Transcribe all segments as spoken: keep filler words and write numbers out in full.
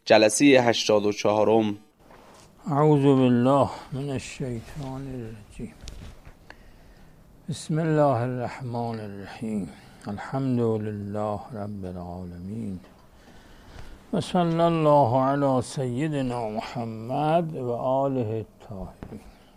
جلسه هشتاد و چهارم. اعوذ بالله من الشیطان الرجیم. بسم الله الرحمن الرحیم. الحمد لله رب العالمین و صلی الله علی سیدنا محمد و آله الطاهرین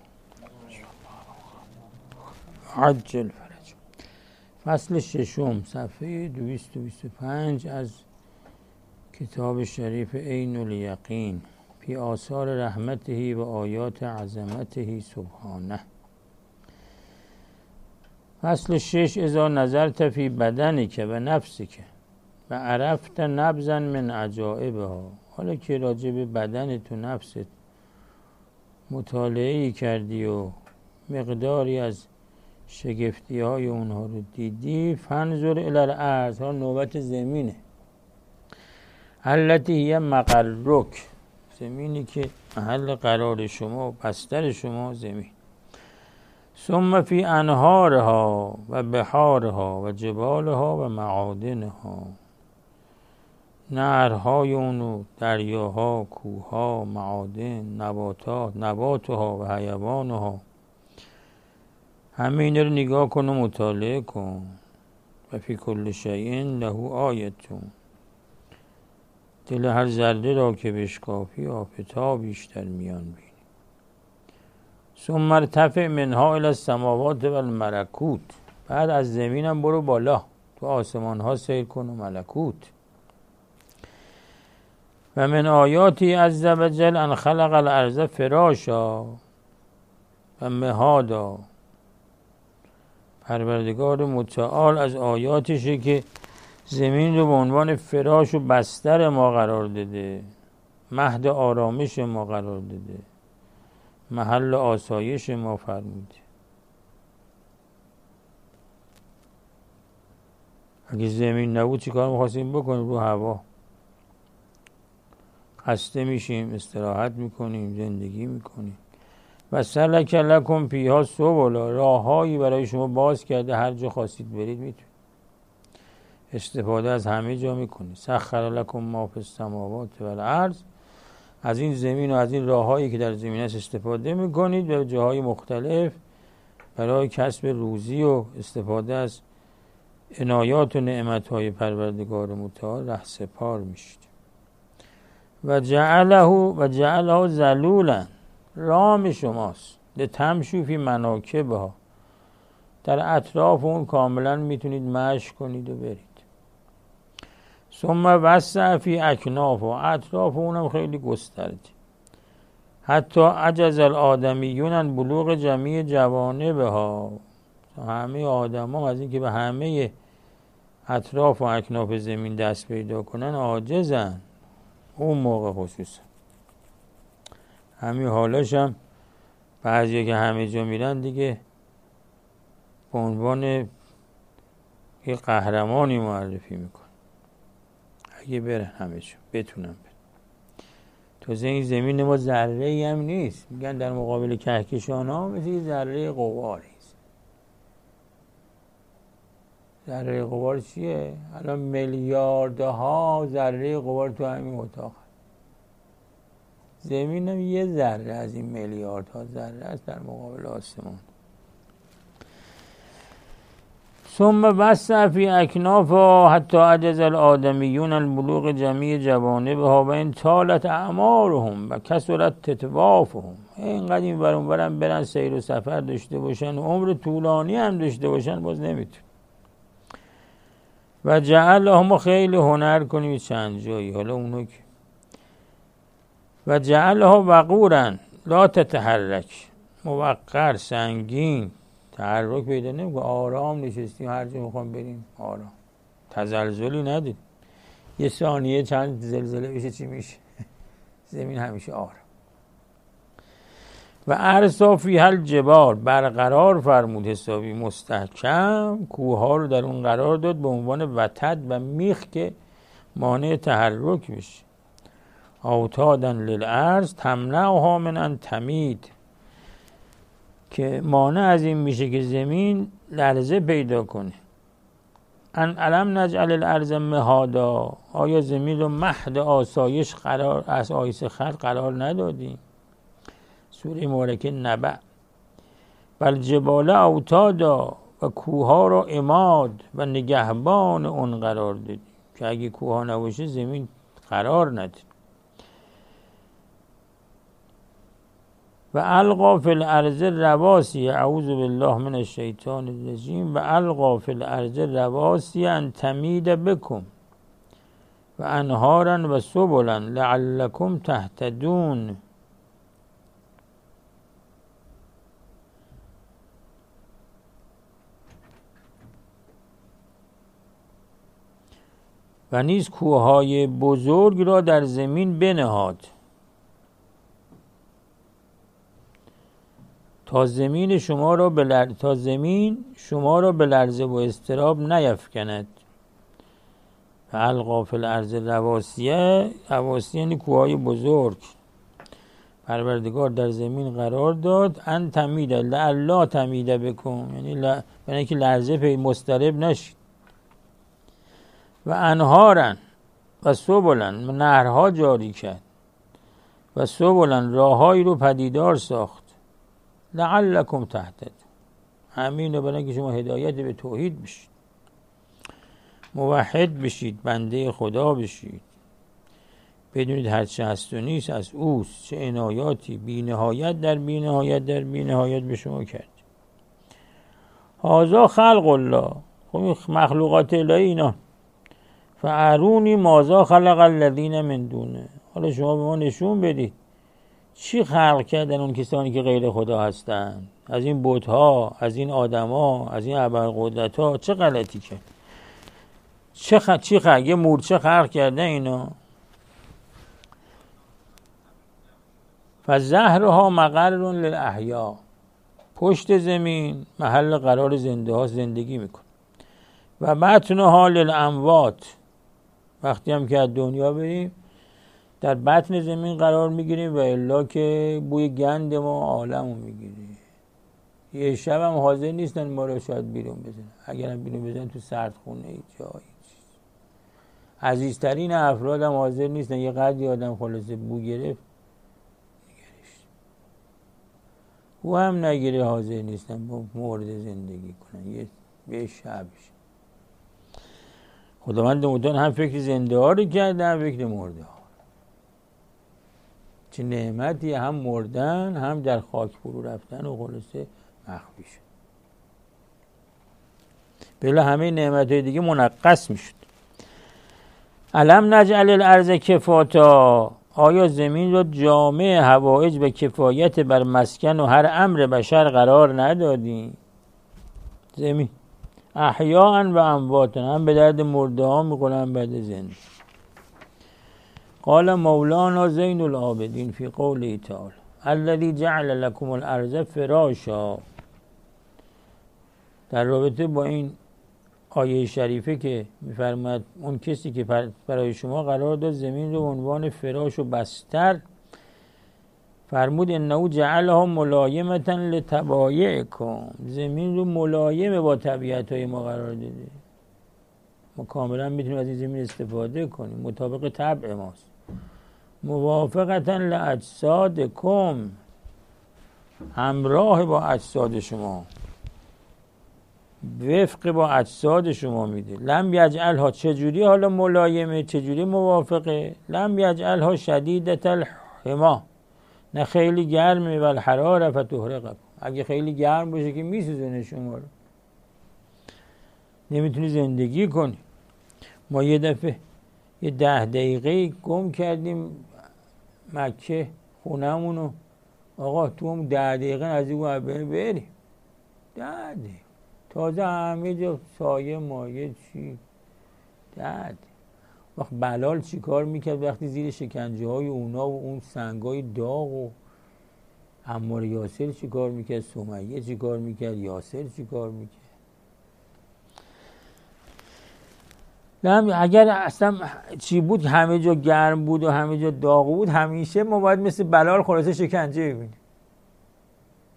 عجل فرج. فصل ششم، صفحه دویست و بیست و پنج از کتاب شریف عین الیقین فی آثار رحمته و آیات عظمته سبحانه. فصل شش، اذا نظرت فی بدنک و نفسک و عرفت نبضا من عجائبها. حالا که راجع به بدنت و نفست مطالعه کردی و مقداری از شگفتی های اونها رو دیدی، فانظر الی الارض، ها نوبت زمینه، التی هی مقرک، زمینی که محل قرار شما، بستر شما زمین. ثم فی انهارها و بحارها و جبالها و معادنها، نهرهای اونو، دریاها، کوهها، معادن، نباتات، نباتها و حیوانها، همه اینا رو نگاه کن و مطالعه کن. و فی کل شیء له آیتون، دل هر ذره را که بشکافی آفتاب بیشتر میان بینی. ثم ارتفع منها الی السماوات و الملکوت، بعد از زمینم برو بالا، تو آسمان ها سیر کن و ملکوت. و من آیاتی عز و جل ان خلق الارض فراشا و مهادا، پروردگار متعال از آیاتشه که زمین رو به عنوان فراش و بستر ما قرار داده، مهد آرامش ما قرار داده، محل آسایش ما فرموده. اگه زمین نبود چی کار می‌خواستیم بکنیم؟ رو هوا خسته میشیم، استراحت میکنیم، زندگی میکنیم. و سلک لکم فیها سبلا، راههایی برای شما باز کرده، هر جا خواستید برید میتونید، استفاده از همه جا میکنید. سخر لکم ما فی السماوات و الارض، از این زمین و از این راههایی که در زمین است استفاده میکنید به جاهای مختلف برای کسب روزی و استفاده از عنایات و نعمتهای پروردگار متعال ره سپار میشید. و جعله و جعله ذلولا، رام شماست، لتمشوا فی مناکبها، در اطراف اون کاملا میتونید مشی کنید و برید. ثم وسع فی اکنافها، اطراف اونم خیلی گسترده، حتی عجز الآدمیون عن بلوغ جمیع جوانبها، همه آدم ها از این که به همه اطراف و اکناف زمین دست پیدا کنن عاجزن. اون موقع خصوصا همین حالاش هم بعضی که همه جا میرن دیگه به عنوان یه قهرمانی معرفی میکن، اگه برن همه جا بتونن برن. توزه این زمین ما ذره ای هم نیست، میگن در مقابل کهکشان ها مثل یه ذره غباری. ذره غبار چیه؟ الان میلیاردها ذره غبار تو همین اتاق، زمین هم یه ذره از این میلیاردها ذره است در مقابل آسمان. ثم وسع فی اکنافها حتی عجز الآدمیون البلوغ جمیع جوانبها و ان طالت اعمارهم و کثرت تطوافهم، اینقدر این ور اون ورم برن سیر و سفر داشته باشن و عمر طولانی هم داشته باشن باز نمیتون. و جعلهم، خیلی هنر کنیم چند جایی، حالا اونو که و جعلها وقورا لا تتحرک، موقر، سنگین، تحرک پیدا نمیکنه، آرام نشستیم هر جا میخوام بریم آرام، تزلزلی ندید. یه ثانیه چند زلزله بشه چی میشه؟ زمین همیشه آرام. و ارسا فیها الجبال، برقرار فرمود حسابی مستحکم، کوه رو در اون قرار داد به عنوان وتد و میخ که مانع تحرک بشه. اوتادا للارض تمنعها من ان تمید، که مانع از این میشه که زمین لرزه پیدا کنه، ان علم نجعل الارض مهادا، آیا زمین رو مهد آسایش قرار از آیس خلق قرار ندادیم؟ سوره مبارکه نبأ. بل جبال اوتادا، و کوها را عماد و نگهبان اون قرار دادیم که اگه کوها نباشه زمین قرار ندید. و القا فی الارض رواسی، اعوذ بالله من الشیطان الرجیم، و القا فی الارض رواسی ان تمید بکم و انهارا و سبلا لعلکم تهتدون. و نیز کوههای بزرگ را در زمین بنهاد تا زمین شما را به لر... تا زمین شما را به لرزه و اضطراب نیفکند. و القا فی الارض رواسیه، رواسیه یعنی کوههای بزرگ، پروردگار در زمین قرار داد. ان تمیده لعلا تمیده بکن، یعنی ل... یعنی که لرزه پی مضطرب نشید. و انهارن و سبلن، نهرها جاری کرد، و سبلن راههایی رو پدیدار ساخت. لعلکم تهتدون، همین رو برای که شما هدایت به توحید بشید، موحد بشید، بنده خدا بشید، بدونید هرچه هست و نیست از اوست، چه عنایاتی بی نهایت در بی نهایت در بی نهایت به شما کرد. هذا خلق الله، خب مخلوقات الهی اینا. فارونی ماذا خلق الذین من دونه، حالا شما به ما نشون بدید چی خلق کردن اون کسانی که غیر خدا هستند، از این بت‌ها، از این آدم‌ها، از این ابرقدرت‌ها چه غلطی کرد؟ چه خ... چی خلق؟ یه مورچه خلق کرده اینا. فزهرها مقر للاحیاء، پشت زمین محل قرار زنده ها زندگی میکن. و بطنها للاموات، وقتی هم که از دنیا بریم در بطن زمین قرار میگیریم و الا که بوی گند ما عالمو میگیریم. یه شب هم حاضر نیستن ما رو شاید بیرون بزنن، اگر هم بیرون بزنن تو سردخونه جایی. عزیزترین افراد هم حاضر نیستن، یه قدری آدم خلاصه بو گرفت نگرش، او هم نگیره حاضر نیستن با مورد زندگی کنن یه به شبش. خداوند متعال هم فکر زنده ها رو کرده هم فکر مرده ها. چه نعمتی، هم مردن هم در خاک فرو رفتن و خلاصه مخفی شد. بلا همه نعمت های دیگه منقص می شد. علم نجعل الارض کفاتا، آیا زمین را جامع حوائج و کفایت بر مسکن و هر امر بشر قرار ندادیم؟ زمین احیاء و امواتا، هم به درد مرده ها میخوره هم بعد زنده. قال مولانا زین العابدین فی قوله تعالی الذی جعل لکم الارض فراشا، در رابطه با این آیه شریفه که میفرماید اون کسی که برای شما قرار داد زمین رو عنوان فراش و بستر، فرمود انه جعلها ملایمتا لطبایعکم، زمین رو ملایم با طبیعت های ما قرار داده، ما کاملا میتونیم از این زمین استفاده کنیم، مطابق طبع ماست. موافقتا لاجسادکم، همراه با اجساد شما، وفق با اجساد شما میده. لم یجعلها، چجوری حالا ملایمه، چجوری موافقه؟ لم یجعلها شدیدت الحما، نه خیلی گرمه، ول حراره فتحرقکم، اگه خیلی گرم باشه که میسوزونه شما رو، نمیتونی زندگی کنی. ما یه دفعه یه ده دقیقه گم کردیم مکه خونمونو، آقا تو هم ده دقیقه از این ور بریم، ده دقیقه تازه همه جا سایه مایه چی داد. وقت بلال چی کار میکرد وقتی زیر شکنجه های اونا و اون سنگ های داغ، و عمار یاسر چی کار میکرد، سمیه چی کار میکرد، یاسر چی کار میکرد. اگر اصلا چی بود همه جا گرم بود و همه جا داغ بود، همیشه ما باید مثل بلال خلاصه شکنجه ببینیم.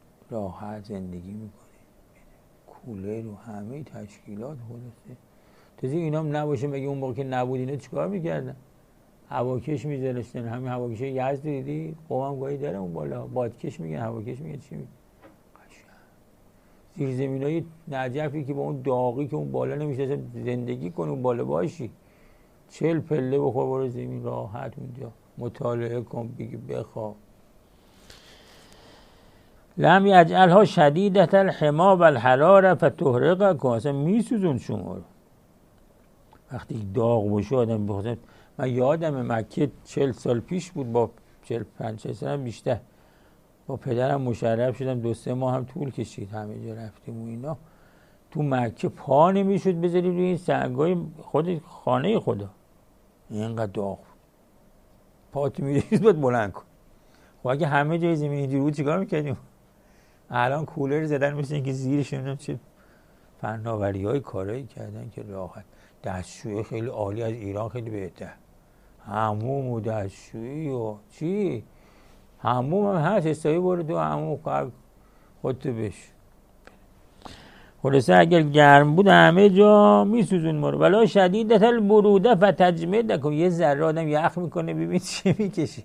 راحت زندگی میکنیم، کولر و همه تشکیلات خلاصه تازه اینا هم نباشه، مگه اون موقع که نبود اینا چیکار میکردن؟ هواکش میذاشتن. همین هواکش یزد دیدی قوم گاهی داره اون بالا، بادکش میگن، هواکش میگن، چی میگن؟ زیرزمینای نجفی که با اون داغی که اون بالا نمیشه زندگی کنی، اون بالا باشی، چل پله بخور برو زمین راحت اونجا مطالعه کن، بگی بخواب. لم یجعلها شدیدة الحما و الحراره فتحرقکم، اصلا میسوزون شما رو. وقتی داغ باشه آدم بخواد. من یادم مکه چل سال پیش بود، با چل پنج سال بیشتر، با پدرم مشرف شدم، دو سه ماه هم طول کشید، همه جا رفتیم و اینا. تو مکه پا نمیشد بذاری روی این سنگای خود خانه خدا، اینقدر داغ پات میریز باید بلند کن. خب اگه همه جای زمین اینجوری بود چیکار میکردیم؟ الان کولر زدن مثل اینکه زیرش نمیدونم چه فناوری های کارایی کردن که راحت. دستشویی خیلی عالی از ایران خیلی بهتر، حموم و دستشویی و چی، حموم هم هست، استایی برو تو حموم خودتو بش. خلاصه اگر گرم بود همه جا میسوزون ما رو. ولا شدیدة البروده فتجمدکم، یه ذره آدم یخ میکنه ببین چه میکشی.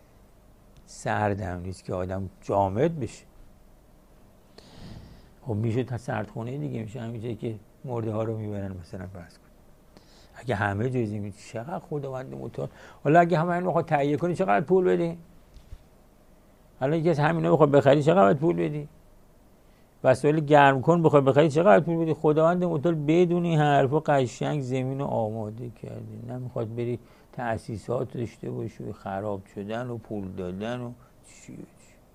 سردم نیست که آدم جامد بشه. خب میشه تا سردخونه دیگه، میشه همینجایی که مرده ها رو میبرن مثلا فرض کن. اگه همه جای زمین چقدر خداوند متعال. حالا اگه همه اینو بخواد تهیه کنی چقدر پول بدی؟ حالا یکی از همینا بخواد بخری چقدر پول بدی؟ وسایل گرم کن بخواد بخری چقدر پول بدی؟ خداوند متعال بدون این حرفا قشنگ زمین رو آماده کرده. نمیخواد بری تأسیسات داشته باشی و خراب شدن و پول دادن و چی چی.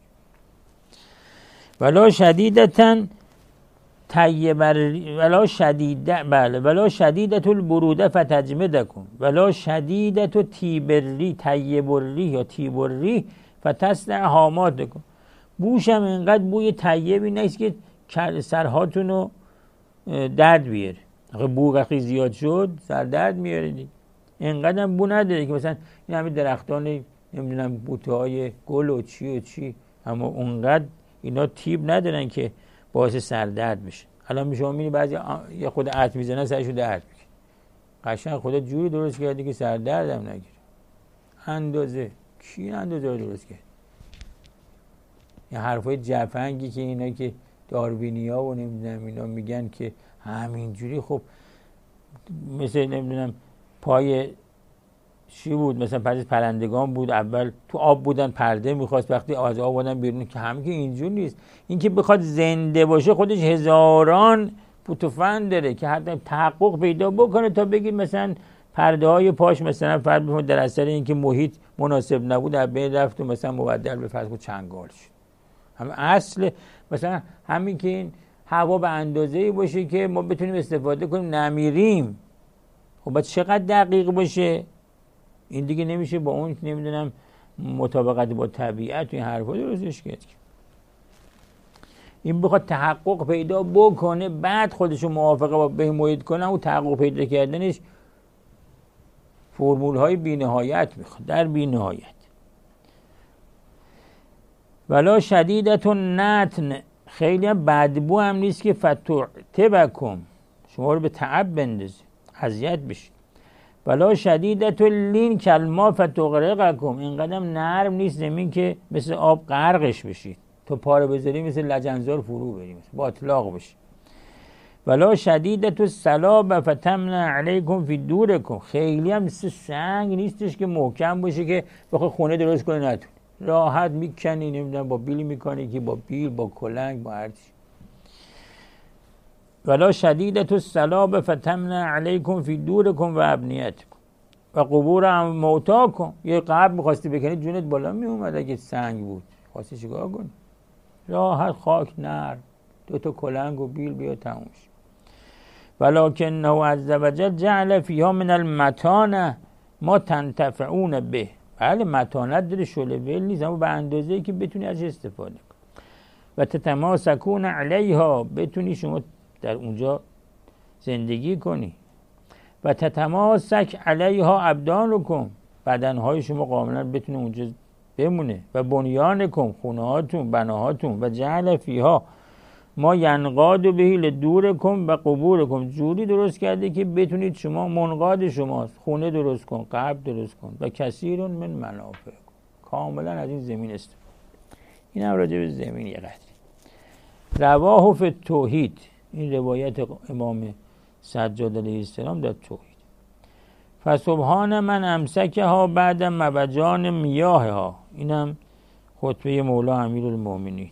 ولا شدیدتاً طیب ولا شدیده بله ولا شدیدة البروده فتجمدکم ولا شدیدة تیبری طیبری یا تیبری فتصنع حاماتکم. بوش هم اینقدر بوی طیبی نیست که سرهاتون رو درد بیاره. اگه بو وقتی زیاد شد سر درد میاره دیگه. اینقدر هم بو نداره که مثلا این همه درختان نمیدونم بوته های گل و چی و چی، اما اونقدر اینا تیب ندارن که باعث سردرد بشه. الان میشه میبینی بعضی یه خود عطر میزنن سرشو درد میکنه. قشنگ خدا جوری درست کرده که سردرد هم نگیره. اندازه کی اندازه رو درست کرد؟ این حرفای جفنگی که اینا که داروینیا و نمیدونم اینا میگن که همینجوری، خب مثل نمیدونم پای چی بود، مثلا پس پرندگان بود، اول تو آب بودن پرده میخواست، وقتی از آب بودن بیرون که همین که اینجور نیست. این که بخواد زنده باشه خودش هزاران پوتوفند داره که حتی تحقق پیدا بکنه تا بگید مثلا پرده های پاش مثلا فرض بفرمایید در اثر اینکه محیط مناسب نبود در بین رفت و مثلا مبدل به فرض چنگال شد. هم اصل مثلا همین که این هوا به اندازه‌ای باشه که ما بتونیم استفاده کنیم نمیریم. خب باید چقدر دقیق باشه؟ این دیگه نمیشه با اون نمیدونم مطابقت با طبیعت و این حرفا درستش کرد. این بخواد تحقق پیدا بکنه بعد خودشو موافقه با به محیط کنه، اون تحقق پیدا کردنش فرمول های بی‌نهایت میخواد، در بی‌نهایت. ولا شدیدة النتن، خیلی هم بدبو هم نیست که فتعتبکم، شما رو به تعب بندازه، اذیت بشید. ولا شدیدة اللین کالماء فتغرقکم، اینقدر نرم نیست زمین که مثل آب غرقش بشید، تو پاره بذاری مثل لجنزار فرو بریم، با اطلاق بشید. ولا شدیدة الصلابة فتمنع علیکم فی دورکم، خیلی هم مثل سنگ نیستش که محکم باشه که بخوای خونه درست کنی نتونی، راحت میکنی، نمیدونم با بیل میکنی که با بیل با کلنگ با هرچی. ولا شدیدة الصلابة فتمنع علیکم فی دورکم و ابنیتکم و قبور موتاکم. یه قبر میخواستی بکنی جونت بالا میومد اگه سنگ بود، خواستی چیکار کنی؟ راحت خاک نرم، دو تا کلنگ و بیل بیا تموم شد. ولکنه عز وجل جعل فیها من المتانه ما تنتفعون به، بله متانت داره، شعله ول نیست، اما به اندازه‌ای که بتونی ازش استفاده کنی. و تتماسکون علیها، بتونی شما در اونجا زندگی کنی. و تتماسک علیها ابدانکم، بدنهای شما کاملا بتونه اونجا بمونه. و بنیانکم، خونهاتون، بناهاتون. و جعل فیها ما ینقاد و بهیل دور کن و قبور کن، جوری درست کرده که بتونید شما منقاد شماست، خونه درست کن، قبر درست کن و کثیر من منافع کن، کاملا از این زمین است. این هم راجع به زمین یه قدری. رواه فی توحید، این روایت امام سجاد علیه السلام در توحید. فسبحان من امسکها بعد مبجان میاهها، اینم خطبه مولا امیرالمومنین.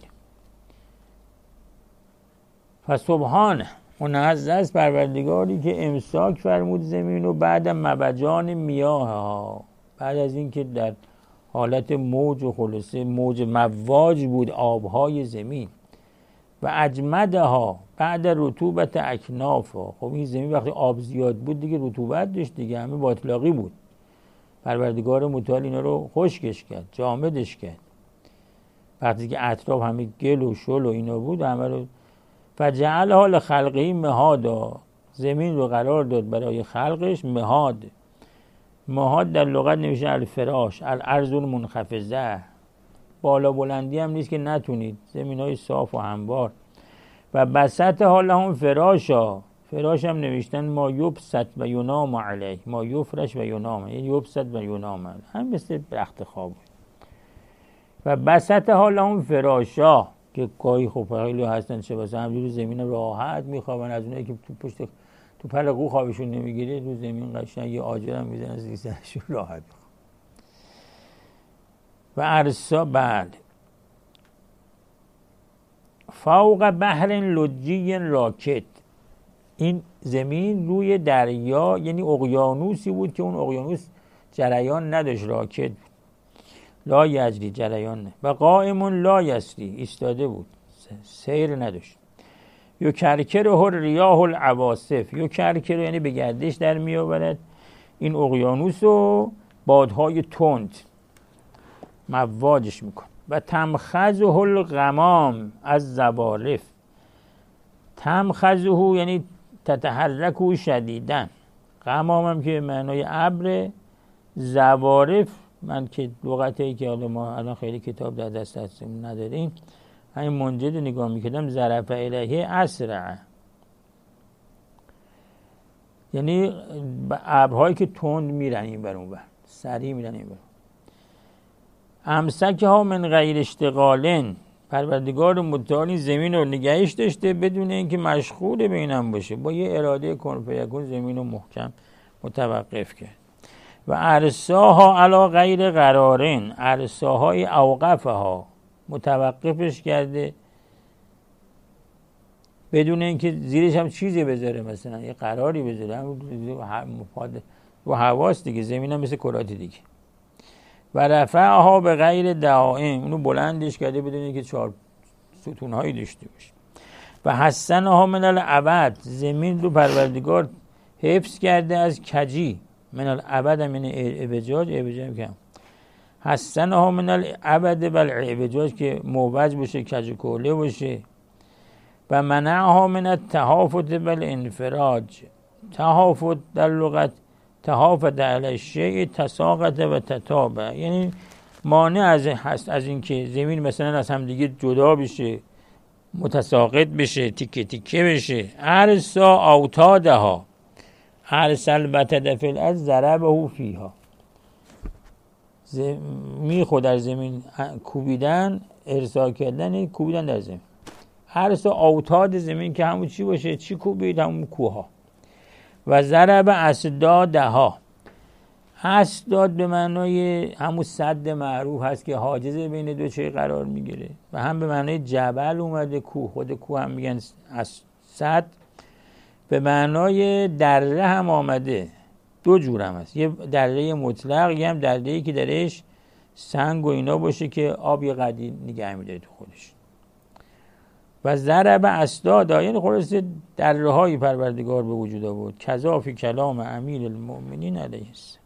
فسبحان، منزه است پروردگاری که امساک فرمود زمین و بعد مبجان میاهها، بعد از اینکه در حالت موج و خلاصه موج مواج بود آبهای زمین، و اجمدها بعد رطوبت اکنافها. خب این زمین وقتی آب زیاد بود دیگه رطوبت داشت دیگه، همه باطلاقی بود. پروردگار متعال اینا رو خشکش کرد، جامدش کرد. وقتی که اطراف همه گل و شل و اینا بود همه رو فجعل حال خلقی مهادا، زمین رو قرار داد برای خلقش مهاد. مهاد در لغت نمیشه الفراش، الارض المنخفضه، بالا بلندی هم نیست که نتونید، زمین های صاف و هموار. و بسط حال هم فراشا، فراش هم نوشتن ما یبسط و ینام علیه، ما یفرش و ینام، یعنی یبسط و ینام علیه، هم مثل رخت خواب. و بسط حال هم فراشا، که گاهی خب خیلی هستن چه بسه همجور زمین راحت میخوابن، از اونایی که تو پشت تو پلقو خوابشون نمیگیره رو زمین قشنگ یه آجر هم میزنن زیستنشون راحت. و ارسا بله فوق بحر لجی راکت، این زمین روی دریا یعنی اقیانوسی بود که اون اقیانوس جریان نداشت، راکت بود، لا یجری جریان نه، و قائم لا یسری ایستاده بود، سیر نداشت. یو کرکره ریاح العواصف، یو کرکره یعنی به گردش در می آورد این اقیانوس و بادهای تند مواجش میکن. و تمخزه الغمام از زوارف، تمخزه یعنی تتحرک شدیدن، غمام هم که معنای ابر، زوارف من که لغتی که حالا ما الان خیلی کتاب در دست هستیم نداریم، همین منجد نگاه میکردم، ظرف الیه اسرع، یعنی ابرهایی که تند میرن این بر اون بر، سریع میرن این بر. امسک ها من غیر اشتغالن، پروردگار متعال زمین رو نگهش داشته بدون اینکه مشغول به اینم باشه، با یه اراده کن فیکون زمین رو محکم متوقف کرد. و ارساها علا غیر قرارن، ارساهای اوقفها متوقفش کرده بدون اینکه زیرش هم چیزی بذاره، مثلا یه قراری بذاره، هم و حواس دیگه، زمین هم مثل کراتی دیگه. و رفعها به غیر دائم، اونو بلندش کرده بدون اینکه چهار ستونهایی داشته باشه. و حسنها من الابد، زمین رو پروردگار حفظ کرده از کجی، من الابد هم یعنی اعوجاج، اعوجاج کم حسنها من الابد بل اعوجاج که موج باشه، کج و کوله باشه. و منعها من التهافت بل انفراج، تهافت در لغت تهافت علی الشیء تساقط و تتابع، یعنی مانع از هست از این که زمین مثلا از هم دیگه جدا بشه، متساقط بشه، تیکه تیکه بشه. ارسا اوتادها، ارسل بتدفل از ضربه فیها، میخو در زمین کوبیدن، ارسا کردن کوبیدن در زمین. ارسا اوتاد زمین که همون چی باشه، چی کوبید، همون کوها. و ضرب اسدادها، اسداد به معنای همون سد معروف هست که حاجز بین دو چه قرار میگیره، و هم به معنای جبل اومده، کوه، خود کوه هم میگن سد، به معنای دره هم آمده. دو جور هم هست، یه دره مطلق، یه هم دره‌ای که درش سنگ و اینا باشه که آب یه قدی نگه میداره تو خودش. و ضرب اسداد، یعنی خلاصه دره های پروردگار به وجود آورد. کذا فی کلام امیر المؤمنین علیه السلام.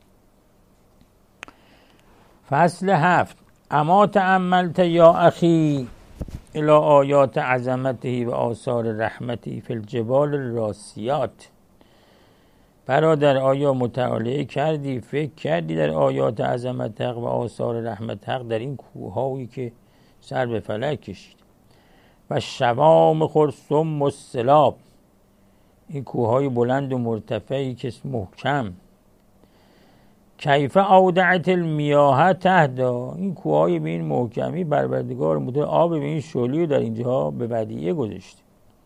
فصل هفت. اما تأملت یا اخی الی آیات عظمته و آثار رحمته فی الجبال الراسیات، برادر آیا مطالعه کردی، فکر کردی در آیات عظمت حق و آثار رحمت حق در این کوههایی که سر به فلک کشید؟ و شوام خرسم و سلاب، این کوههای بلند و مرتفعی که محکم. کیف اودعت المیاه تهدا، این کوههای به این محکمی پروردگار متعال آب به این شلی در اینجا به ودیعه گذاشته،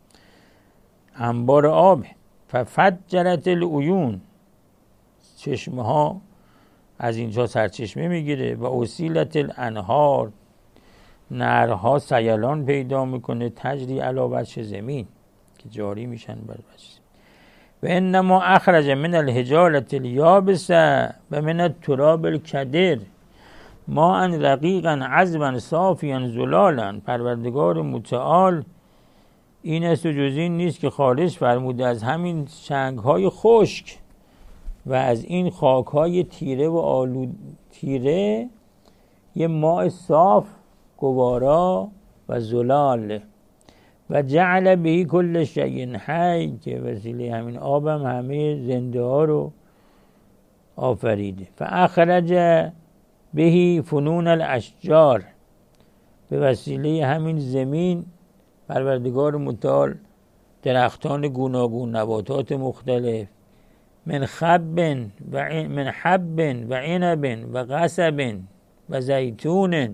انبار آب. ففجرت العیون، چشمه ها از اینجا سرچشمه میگیره. و اصیلت الانهار، نهرها سیلان پیدا میکنه. تجری علی وجه زمین، که جاری میشن بر وجه. و انما اخرج من الحجارة الیابسه و من التراب الکدر ماء رقیقا عذبا صافیا زلالا. پروردگار متعال این است و جز این نیست که خارج فرموده از همین سنگ‌های خشک و از این خاک‌های تیره و آلود تیره یه ماء صاف گوارا و زلال. و جعل به کل شیء حی، که وسیله همین آبم همه زنده ها رو آفریده. فاخرج به فنون الاشجار، به وسیله همین زمین پروردگار متعال درختان گوناگون، نباتات مختلف، من خب و من حب و عنب و قصب و زیتون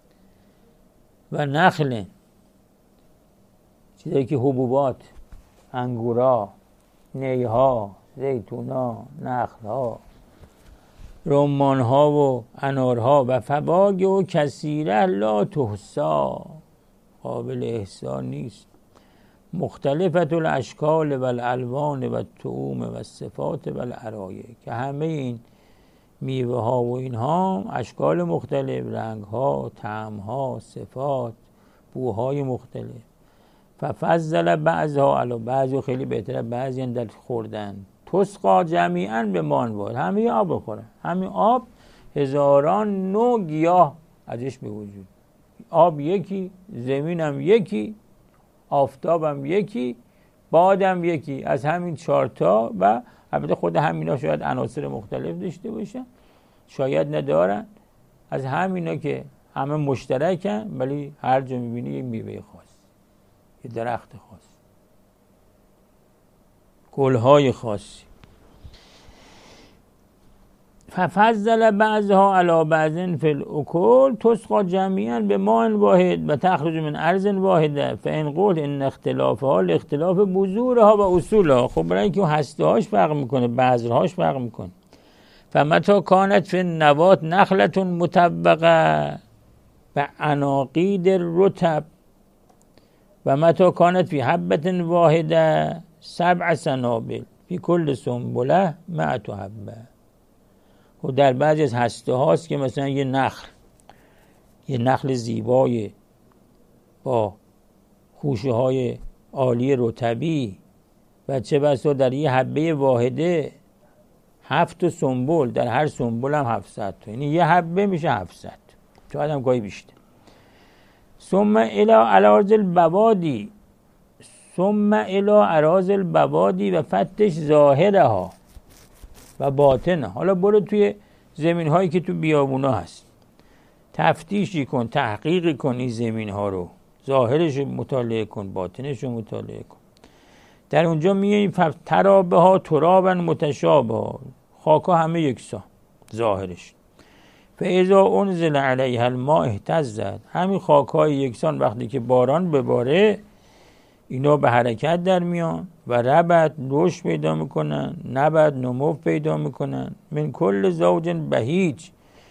و نخل، چیزایی که حبوبات، انگورا، نیها، زیتونا، نخلها، رمانها و انارها. و فواکه و کثیره لا تحصی، قابل احصا نیست. مختلفت الاشکال و الالوان و الطعوم و الصفات و الارایه، که همه این میوه ها و اینها اشکال مختلف، رنگ ها، طعم ها، صفات، بوهای مختلف. ففضل بعضها علی بعضی، خیلی بهتره بعضی در خوردن. تسقا جمیعا به مان وارد، همه آب بخورن. همین آب هزاران نوع گیاه ازش به وجود. آب یکی، زمینم یکی، آفتابم یکی، بادم یکی. از همین چارتا، و البته خود همینا شاید عناصر مختلف داشته باشن، شاید ندارن. از همینا که همه مشترکن، ولی هر جا میبینی یه میوه خاص، یه درخت خاص، گلهای خاصی. ففضل بعضها علی بعض فی الاکل تسقا جمیعا به ماء واحد و تخرج من ارض واحده. فان قلت ان اختلافها لاختلاف بذورها و اصولها، خب برای اینکه هسته هاش فرق میکنه، بذرهاش فرق میکنه. فمتى کانت فی النبات نخلة مطبقه و عناقید الرطب و متى کانت فی حبة واحده سبع سنابل فی کل سنبله مئة حبه. و در بعضی از هسته هاست که مثلا یه نخل، یه نخل زیبای با خوشه های عالی رطبی، و چه بسا در یه حبه واحده هفت سنبل، در هر سنبل هم هفتصد تا، یعنی یه حبه میشه هفتصد، شاید هم گاهی بیشتر. ثم الى اراض البوادی ثم الى اراض البوادی و فتش ظاهرها و باطنها. حالا برو توی زمین هایی که تو بیابونا هست، تفتیشی کن، تحقیق کن این زمین ها رو، ظاهرش رو مطالعه کن، باطنش رو مطالعه کن. در اونجا میگیم ترابه ها ترابا متشابه ها، خاک ها همه یکسان ظاهرش. فاذا انزل علیها الماء اهتزت، همین خاک های یکسان وقتی که باران بباره اینا به حرکت در میان و ربط رشد پیدا میکنن، نبت نمو پیدا میکنن. من کل زوج بهیج،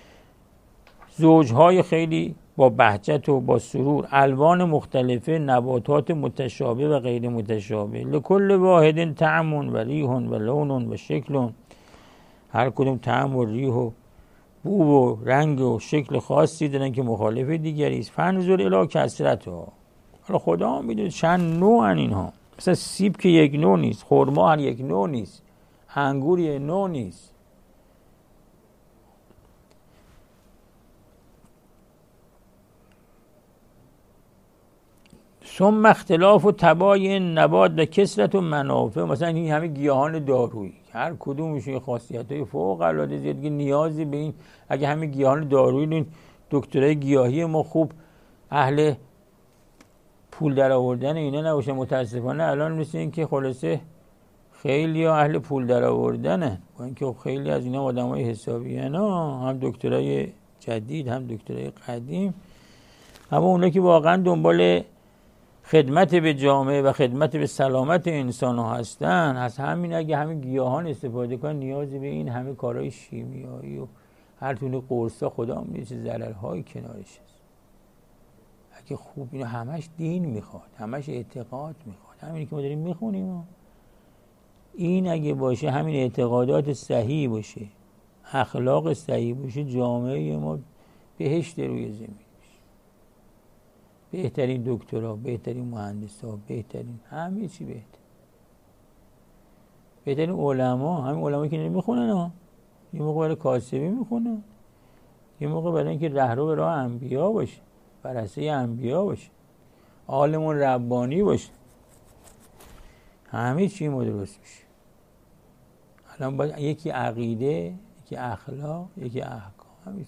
زوجهای خیلی با بهجت و با سرور، الوان مختلفه، نباتات متشابه و غیر متشابه. لکل واحد طعم و ریح و لون و شکل، هر کدوم طعم و ریح و بو و رنگ و شکل خاصی دارن که مخالف دیگری است. فانظر الی کثرتها، حالا خدا میدونه چند نوعن اینها. مثلا سیب که یک نوع نیست، خرما هر یک نوع نیست، انگور یک نوع نیست. ثم اختلاف و تباین نبات و کثرت و منافع. مثلا این همه گیاهان دارویی، هر کدومشون خاصیت‌های فوق العاده زیاد که نیازی به این، اگه همه گیاهان دارویی، دکترای گیاهی ما خوب اهل پول در آوردن اینا نباشه. متاسفانه الان مثل این که خلاصه خیلی اهل پول در آوردنن، با اینکه خیلی از اینا آدمای حسابی هستن، هم دکترای جدید هم دکترای قدیم، اما اونا که واقعا دنبال خدمت به جامعه و خدمت به سلامت انسان ها هستن، از همین اگه همین گیاهان استفاده کنن نیازی به این همه کارهای شیمیایی و هر تونه قرصا خدا میدونه چه ضررهایی کنارش هست. اگه خوب اینا همش دین میخواد، همش اعتقاد میخواد، همینی که ما داریم میخونیم این اگه باشه، همین اعتقادات صحیح باشه، اخلاق صحیح باشه، جامعه ما بهشت روی زمین، بهترین دکترها، بهترین مهندسا، بهترین همه چی بهتر، بهترین علما، همین علمایی که نمیخونن ها، یه موقع برای کاسبی میخونن، یه موقع برای اینکه رهرو به راه انبیا باشه، بررسی انبیا باشه، عالم ربانی باشه، همه چی ما درست میشه. الان باید یکی عقیده، یکی اخلاق، یکی احکام، همین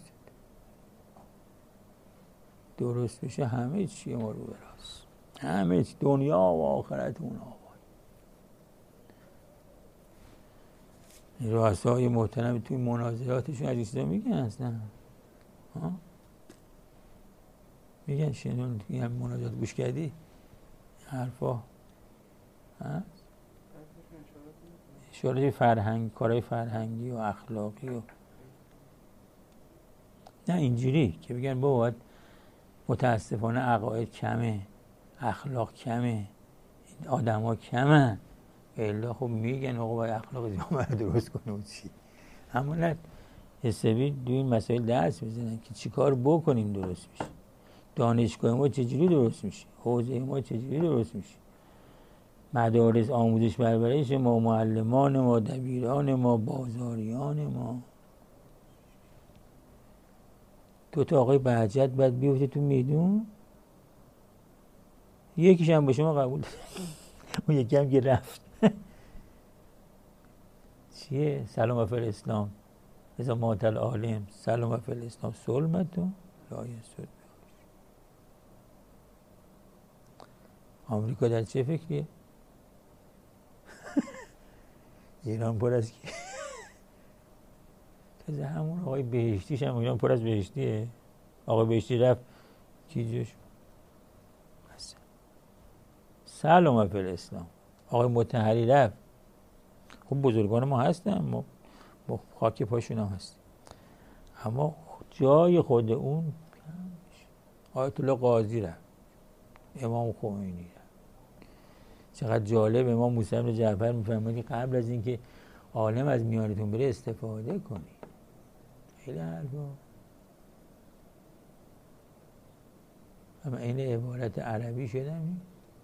درست بشه، همه چی ما رو براست، همه چی، دنیا و آخرت اون آباد. رؤسای محترم توی مناظراتشون از چیزا میگن اصلا، ها میگن شنون این مناظرات گوش کردی حرفا، ها اشاره فرهنگ، کارهای فرهنگی و اخلاقی و نه اینجوری که بگن بابا متاسفانه عقاید کمه، اخلاق کمه، آدم ها کمه، الا خب میگن آقا باید اخلاق جامعه رو درست کنه و چی، اما نه حسابی دو این مسائل درس بزنن که چی کار بکنیم درست میشه، دانشگاه ما چجوری درست میشه، حوزه ما چجوری درست میشه، مدارس آموزش پرورش ما، معلمان ما، دبیران ما، بازاریان ما. دو تا آقای بهجت باید بیفته تو میدون، یکیش هم باشه ما قبول اون یکی هم که رفت چیه؟ سلام و فر اسلام ازا ماتل عالم سلام و فر اسلام سلمتون لا یسود. آمریکا در چه فکریه؟ ایران پر از که تازه همون آقای بهشتیش هم ایران پر از بهشتیه. آقای بهشتی رفت کی جوش سلام فی الاسلام. آقای مطهری رفت، خب بزرگان ما هستن، ما خاک پاشون هم هست، اما جای خود اون آیت الله قاضی رفت، امام خمینی رفت. چقدر جالب، امام موسی بن جعفر میفرماید که قبل از اینکه عالم از میانتون بره استفاده کنی. خیلی حرفا، اما این عبارت عربی شدم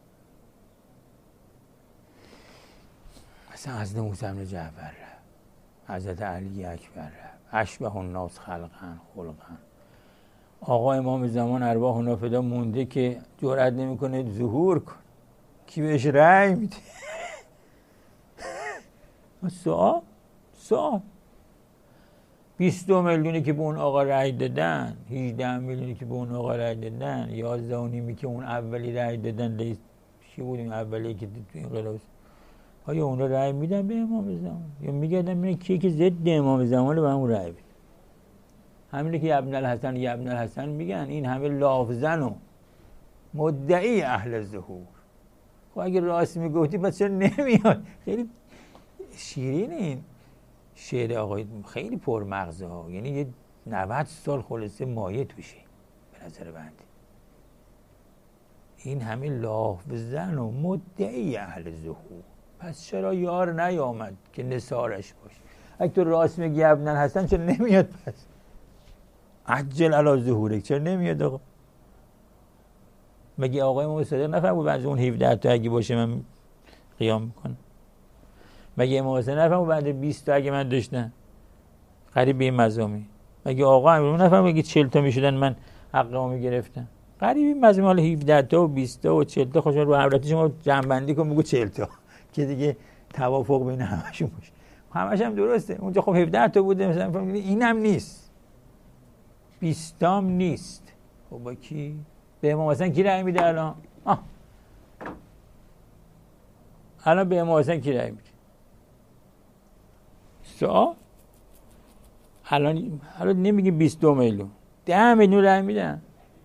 اصلا حضرت موسی بن جعفر رفت، حضرت علی اکبر رفت، اشبه الناس خلقا خلقا. آقا امام زمان ارواح اونا فدا مونده که جرئت نمیکنه ظهور کن، کی بهش رأی میده؟ سوال سوال بیست و دو میلیونی که به اون آقا رأی دادن، هجده میلیونی که به اون آقا رأی دادن، یازده و نیمی که اون اولی رأی دادن، لیست چی بود این اولی که تو این قلاس، آیا اون رو رأی میدن به امام زمان یا میگردن ببینن کیه که ضد امام زمان رو به همون رأی بده؟ همینه که ابن الحسن یا ابن الحسن میگن این همه لافزن و مدعی اهل ظهور. خب اگه راست میگفتی پس چرا نمیاد؟ خیلی شیرین این شعر آقای، خیلی پرمغزه ها، یعنی یه نود سال خلاصه مایه توشه به نظر بنده. این همه لافزن و مدعی اهل ظهور، پس چرا یار نیامد که نثارش باشه؟ اگه تو راست میگی ابن الحسن چرا نمیاد؟ پس عجل علی ظهورک چرا نمیاد آقا؟ مگه آقای امام صادق نفرمود بعد اون هفده تا اگه باشه من قیام میکنم؟ مگه امام صادق نفرمود بعد بیست تا اگه من داشتم قریب به این مزامی؟ مگه آقا امام نفرمود اگه چهل تا میشدن من حقمو میگرفتم؟ قریب این مزامی حالا هفده تا و بیست تا و چهل تا خوشم رو حضرت شما جمع بندی کن بگو چهل تا که دیگه توافق بین همشون باشه. همش هم درسته. اونجا خب هفده تا بوده مثلا، اینم نیست، بیست تام نیست. خب با کی؟ به امام حسن کی رأی میده الان؟ آه الان به امام حسین کی رأی میده؟ سوال. الان الان نمیگه بیست و دو میلیون، ده میلیون رأی میدن.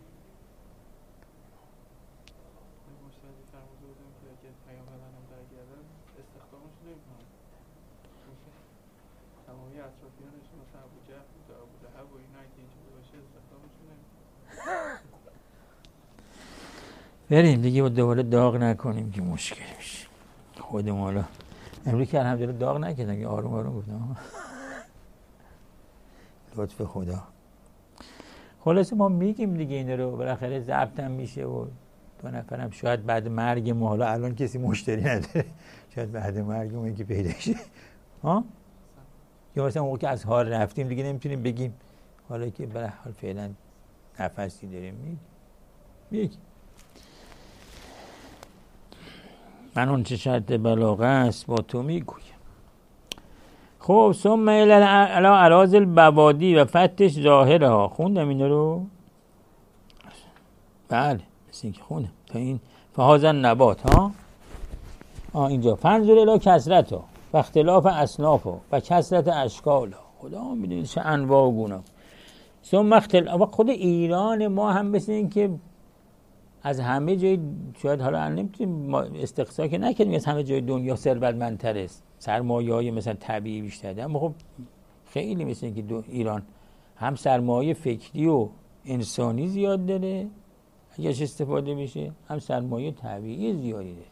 بریم دیگه دوباره داغ نکنیم که مشکل میشه. خودمون حالا امروز که الحمدلله داغ نکردم که آروم آروم گفتم. لطف خدا. خلاصه ما میگیم دیگه این رو، بالاخره ضبط هم میشه و دو نفرم شاید بعد مرگ ما، حالا الان کسی مشتری نداره، شاید بعد مرگ ما یکی پیدا شه ها، یا مثلا موقع که از حال رفتیم دیگه نمیتونیم بگیم، حالا که به هر حال فعلا نفسی داریم میگیم میگیم من اون چه شرط بلاغه است با تو میگویم. خب ثم الی اراض البوادی و فتش ظاهرها. خوندم این رو؟ بله مثل اینکه خوندم تا این فهازن نبات ها. آه اینجا فنظر الی کسرتها و اختلاف اصنافها و کسرت اشکالها. خدا میدونید چه انواع و گونه. ثم اختلاف خود ایران ما هم مثل این که از همه جای، شاید حالا نمیتونیم استقصا که نکنیم از همه جای دنیا ثروتمندتر است، سرمایه‌های مثلا طبیعی بیشتره، اما خب خیلی مثل اینکه ایران هم سرمایه فکری و انسانی زیاد داره اگرش استفاده بشه، هم سرمایه طبیعی زیادی داره.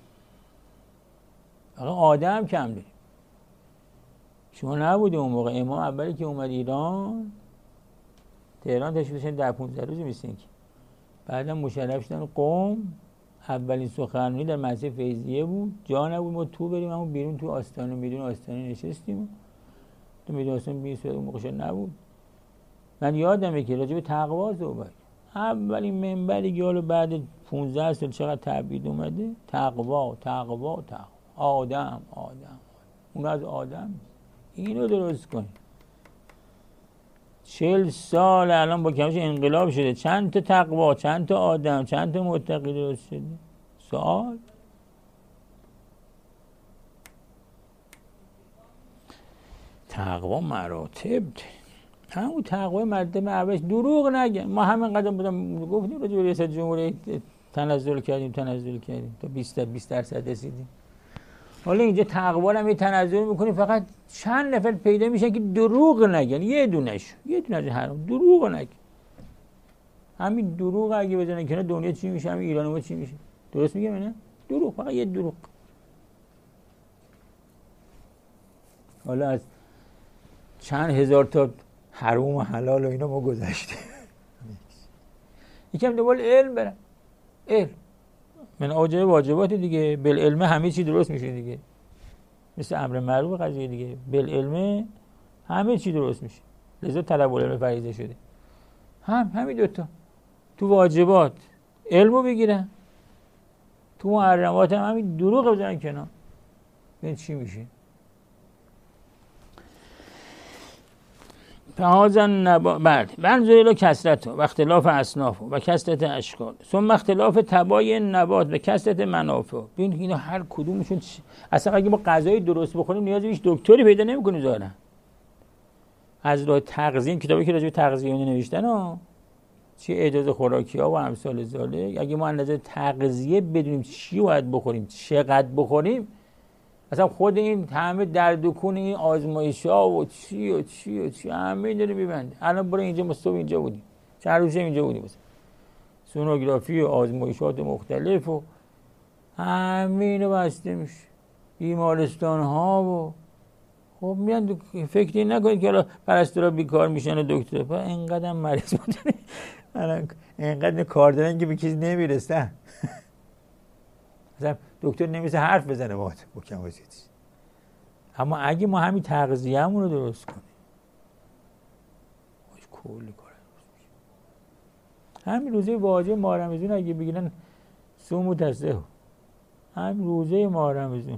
فقط آدم کم داره. شما نبوده اون موقع امام اولی که اومد ایران تهران تشریف داشتن در پانزده روز مثل اینکه بعدم مشرف شدن قم. اولین سخنرانی در مسجد فیضیه بود، جا نبود ما تو بریم، اما بیرون تو آستانه میدون آستانه نشستیم، تو میدون آستانه بیست اون موقع نبود. من یادمه که راجع به تقوا صحبت، اولین منبری که حالا بعد پانزده سال چقدر تبعید اومده، تقوا تقوا تقوا آدم آدم اون از آدم اینو درست کنی. چهل سال الان با کمش انقلاب شده، چند تا تقوا، چند تا آدم، چند تا متقی درست شده؟ سوال. تقوا مراتب، همون تقوا مرتبه اولش دروغ نگن. ما همین قدم بودم گفتیم راجع به ریاست جمهوری تنزل کردیم تنزل کردیم تا بیست بیست درصد رسیدیم. حالا اینجا تقوا رو هم تنزل میکنیم، فقط چند نفر پیدا میشن که دروغ نگن، یه دونش یه دونه حرام دروغ نگن. همین دروغ اگه بزنن کنار دنیا چی میشه، همین ایران ما چی میشه؟ درست میگم نه؟ دروغ، فقط یه دروغ. حالا از چند هزار تا حرام و حلال و اینا ما گذشته. یکم دوباره علم برن. علم من اوجه واجبات دیگه، بالعلم همه چی درست میشه دیگه، مثل امر معروف قضیه دیگه، بالعلم همه چی درست میشه. لذا طلب العلم فریضه شده. هم همین دوتا تو واجبات علمو بگیرن، تو محرمات هم همین دروغ بزنن کنار، این چی میشه؟ فهازن نبا بعد بنظر الی کسرت و اختلاف اصناف و کسرت اشکال ثم اختلاف تبای نبات و کسرت منافع. ببین اینا هر کدومشون چ... اصلا اگه ما غذای درست بخوریم نیازی هیچ دکتری پیدا نمی‌کنیم ظاهرا. از راه تغذیه، کتابی که راجع به تغذیه نوشتن ها، چه اعداد خوراکی‌ها و امثال ذالک، اگه ما از نظر تغذیه بدونیم چی باید بخوریم چقدر بخوریم، اصلا خود این همه درد و کون این آزمایش‌ها و چی و چی و چی همه داره میبنده. الان برای اینجا مستوب اینجا بودیم، چند روزه اینجا بودیم، مثلا سونوگرافی و آزمایشات مختلف و همه اینو بسته میشه، بیمارستان ها و خب میان. فکری نکنید که حالا پرستارا بیکار میشن و دکتر با اینقدر مریض بودن، الان اینقدر کار دارن که به کسی نمیرسن. مثلا دکتر نمیشه حرف بزنه با با کماسیتی. اما اگه ما همین تغذیه‌مون رو درست کنیم، باش کلی کار درست میشه. همین روزه واجب ماه رمضان اگه بگیرن صوم و تصحیح، همین روزه ماه رمضان